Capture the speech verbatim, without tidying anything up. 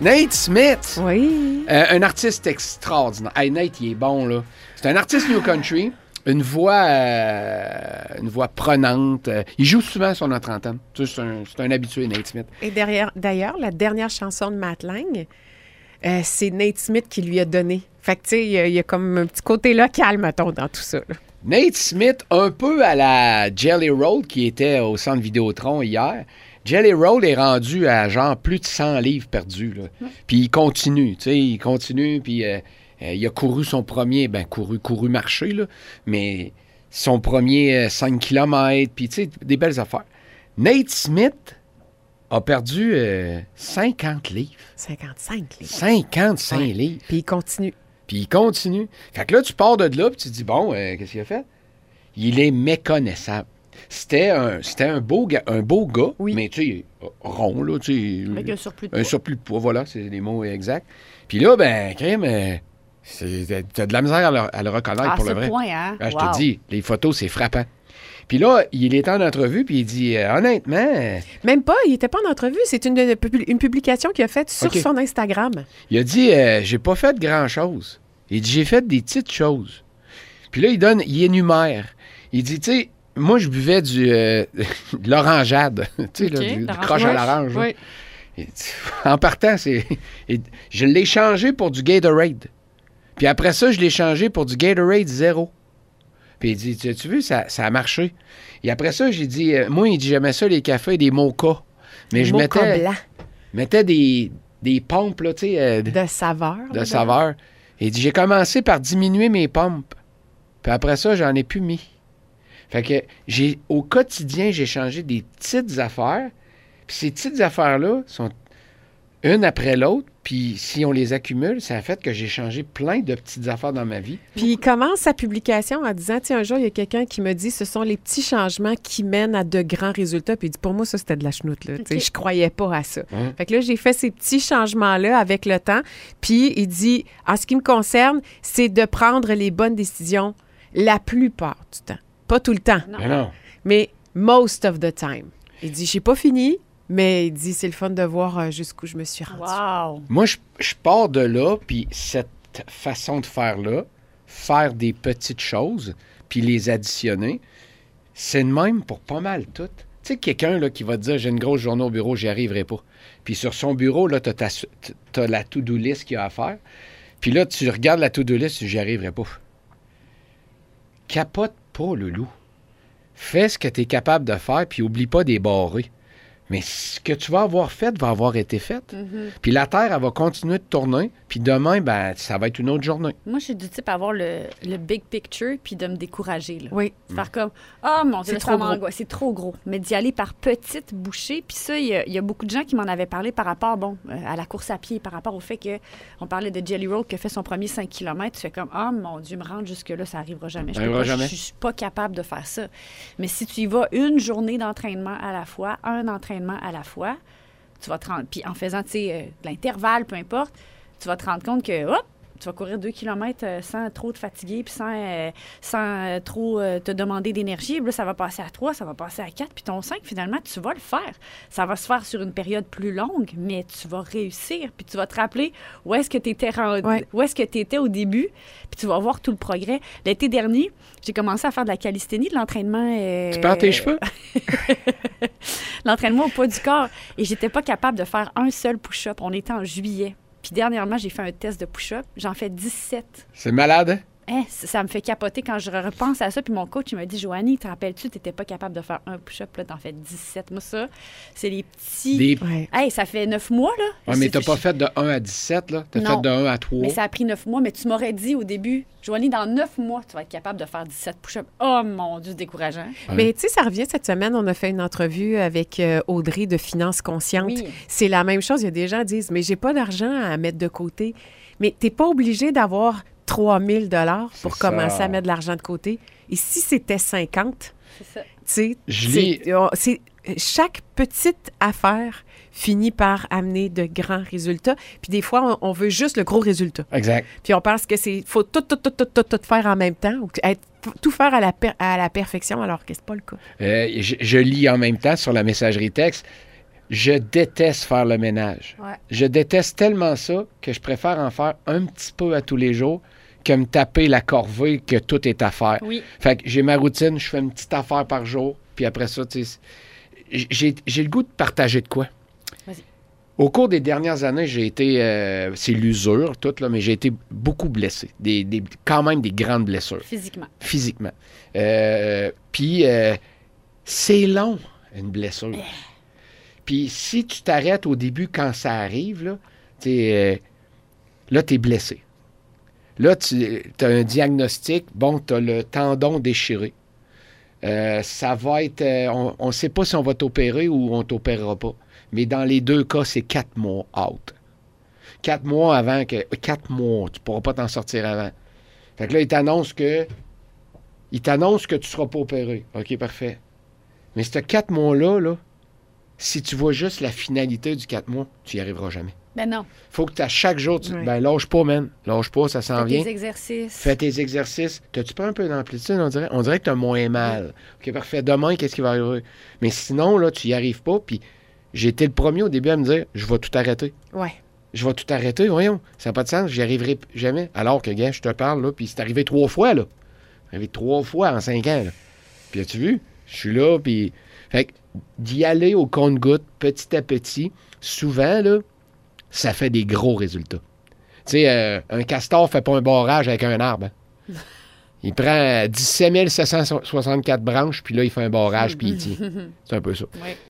Nate Smith! Oui. Euh, un artiste extraordinaire. Hey, Nate, il est bon, là. C'est un artiste New Country. Une voix, euh, une voix prenante. Euh, il joue souvent sur notre antenne. Tu sais, c'est, un, c'est un habitué, Nate Smith. Et derrière, d'ailleurs, la dernière chanson de Matt Lang, euh, c'est Nate Smith qui lui a donné. Fait que, tu sais, il y, a- il y a comme un petit côté local, mettons, dans tout ça. Là. Nate Smith, un peu à la Jelly Roll qui était au centre Vidéotron hier. Jelly Roll est rendu à genre plus de cent livres perdus. Là. Puis il continue, tu sais, il continue, puis euh, euh, il a couru son premier, ben couru, couru marché, là, mais son premier euh, cinq kilomètres, puis tu sais, des belles affaires. Nate Smith a perdu euh, cinquante livres. cinquante-cinq, les gars. cinquante-cinq Ouais. livres. Puis il continue. Puis il continue. Fait que là, tu pars de là, puis tu te dis, bon, euh, qu'est-ce qu'il a fait? Il est méconnaissable. C'était un, c'était un, beau, ga- un beau gars, Oui. mais tu sais, rond, là, tu sais. Avec un surplus de Un poids. surplus de poids, voilà, c'est les mots exacts. Puis là, ben, crème, euh, c'est- t'as de la misère à le, à le reconnaître À pour ce le vrai. point, hein? Ah, je Wow. te dis, les photos, c'est frappant. Puis là, il est en entrevue, puis il dit, euh, honnêtement, euh, Même pas, il n'était pas en entrevue. C'est une, une publication qu'il a faite sur OK. son Instagram. il a dit, euh, j'ai pas fait grand-chose. Il dit, j'ai fait des petites choses. Puis là, il donne, il énumère. Il dit, tu sais, moi, je buvais du, euh, de l'orangeade, tu sais, là, OK, du, du l'orange. croche à l'orange. là. Oui. Il dit, en partant, c'est, il- je l'ai changé pour du Gatorade. Puis après ça, je l'ai changé pour du Gatorade zéro. Puis il dit, tu, tu veux, ça, ça a marché. Et après ça, j'ai dit, euh, moi, il dit, j'aimais ça, les cafés, des mochas. Mais je Mocha mettais, blanc mettais des, des pompes, là, tu sais, euh, de, de saveur. de dedans. saveur. Il dit, j'ai commencé par diminuer mes pompes. Puis après ça, j'en ai plus mis. Fait que j'ai, au quotidien, j'ai changé des petites affaires. Puis ces petites affaires-là sont une après l'autre. Puis si on les accumule, ça a fait que j'ai changé plein de petites affaires dans ma vie. Puis il commence sa publication en disant, tiens, un jour, il y a quelqu'un qui me dit, ce sont les petits changements qui mènent à de grands résultats. Puis il dit, pour moi, ça, c'était de la chenoute, là. Tu sais, OK. je croyais pas à ça. Hein? Fait que là, j'ai fait ces petits changements-là avec le temps. Puis il dit, en ce qui me concerne, c'est de prendre les bonnes décisions la plupart du temps. Pas tout le temps, Non. Mais non. mais most of the time. Il dit, j'ai pas fini, mais il dit, c'est le fun de voir euh, jusqu'où je me suis rendue. Wow. Moi, je, je pars de là, puis cette façon de faire-là, faire des petites choses, puis les additionner, c'est le même pour pas mal tout. Tu sais, quelqu'un là, qui va te dire, j'ai une grosse journée au bureau, j'y arriverai pas. Puis sur son bureau, là, t'as, ta, t'as la to-do list qu'il y a à faire. Puis là, tu regardes la to-do list, tu dis, j'y arriverai pas. Capote pas, le loup. Fais ce que tu es capable de faire, puis oublie pas des barrés. Mais ce que tu vas avoir fait va avoir été fait. Mhm. Puis la Terre, elle va continuer de tourner. Puis demain, ben, ça va être une autre journée. Moi, je suis du type à avoir le, le big picture puis de me décourager. Là. Oui. Faire comme, ah mon Dieu, C'est ça trop m'angoisse, c'est trop gros. Mais d'y aller par petites bouchées. Puis ça, il y, a- il y a beaucoup de gens qui m'en avaient parlé par rapport, bon, euh, à la course à pied, par rapport au fait que on parlait de Jelly Roll qui a fait son premier cinq kilomètres. Tu fais comme, ah mon Dieu, me rendre jusque-là, ça arrivera jamais. Je Ça peux arrivera pas, jamais. Je suis pas capable de faire ça. Mais si tu y vas une journée d'entraînement à la fois, un entraînement à la fois, tu vas te rendre, puis en faisant, tu sais, euh, de l'intervalle, peu importe, tu vas te rendre compte que, hop, tu vas courir deux kilomètres euh, sans trop te fatiguer, puis sans, euh, sans euh, trop euh, te demander d'énergie. Puis là, ça va passer à trois, ça va passer à quatre, puis ton cinq, finalement, tu vas le faire. Ça va se faire sur une période plus longue, mais tu vas réussir, puis tu vas te rappeler où est-ce que tu étais rendu, Ouais. où est-ce que tu étais au début, puis tu vas voir tout le progrès. L'été dernier, j'ai commencé à faire de la calisthénie, de l'entraînement... euh, Tu perds tes cheveux? l'entraînement au poids du corps. Et j'étais pas capable de faire un seul push-up. On était en juillet. Puis dernièrement, j'ai fait un test de push-up. J'en fais dix-sept. C'est malade, hein? Hein, ça ça me fait capoter quand je repense à ça. Puis mon coach, il m'a dit, Joanie, te rappelles-tu, tu n'étais pas capable de faire un push-up. Là, t'en fais dix-sept. Moi, ça, c'est les petits... Des... Ouais. Hey, ça fait neuf mois, là. Ouais, mais C'est- t'as pas fait de un à dix-sept, là. T'as Non. fait de un à trois. Mais ça a pris neuf mois. Mais tu m'aurais dit au début, Joanie, dans neuf mois, tu vas être capable de faire dix-sept push-ups. Oh mon Dieu, c'est décourageant. Ouais. Mais tu sais, ça revient cette semaine, on a fait une entrevue avec euh, Audrey de Finances Conscientes. Oui. C'est la même chose. Il y a des gens qui disent, mais j'ai pas d'argent à mettre de côté. Mais t'es pas obligé d'avoir trois mille dollars pour C'est ça. commencer à mettre de l'argent de côté. Et si c'était cinquante, C'est ça. tu sais, Je c'est- lis- on- c'est chaque petite affaire finit par amener de grands résultats. Puis des fois, on, on veut juste le gros résultat. Exact. Puis on pense que c'est faut tout, tout, tout, tout, tout, tout faire en même temps, ou être- tout faire à la, per- à la perfection, alors que c'est pas le cas. Euh, je, je lis en même temps sur la messagerie texte. Je déteste faire le ménage. Ouais. Je déteste tellement ça que je préfère en faire un petit peu à tous les jours que me taper la corvée que tout est à faire. Oui. Fait que j'ai ma routine, je fais une petite affaire par jour, puis après ça, tu sais, j'ai, j'ai le goût de partager de quoi. Vas-y. Au cours des dernières années, j'ai été, euh, c'est l'usure, tout, là, mais j'ai été beaucoup blessé. Des, des, quand même des grandes blessures. Physiquement. Physiquement. Euh, puis, euh, c'est long, une blessure. Puis, si tu t'arrêtes au début quand ça arrive, là, t'es, euh, là, tu es blessé. Là, tu as un diagnostic. Bon, tu as le tendon déchiré. Euh, ça va être... Euh, on ne sait pas si on va t'opérer ou on ne t'opérera pas. Mais dans les deux cas, c'est quatre mois out. Quatre mois avant que... Quatre mois, tu ne pourras pas t'en sortir avant. Fait que là, il t'annonce que... Il t'annonce que tu ne seras pas opéré. OK, parfait. Mais ces quatre mois-là, là, si tu vois juste la finalité du quatre mois, tu n'y arriveras jamais. Ben non. Faut que tu à chaque jour, tu... Oui. ben lâche pas, man. Lâche pas, ça s'en Fais vient. tes exercices. Fais tes exercices. T'as-tu pas un peu d'amplitude, on dirait? On dirait que tu as moins mal. OK, parfait. Demain, qu'est-ce qui va arriver? Mais sinon, là, tu n'y arrives pas. Puis j'ai été le premier au début à me dire, je vais tout arrêter. Ouais. Je vais tout arrêter, voyons. Ça n'a pas de sens, j'y arriverai p- jamais. Alors que, gars, je te parle, là, puis c'est arrivé trois fois, là. C'est arrivé trois fois en cinq ans, là. Puis as-tu vu? Je suis là, puis... Fait que d'y aller au compte-gouttes, petit à petit, souvent, là, ça fait des gros résultats. Tu sais, euh, un castor fait pas un barrage avec un arbre. Hein. Il prend dix-sept mille sept cent soixante-quatre branches, puis là, il fait un barrage, puis il tient. C'est un peu ça. Oui.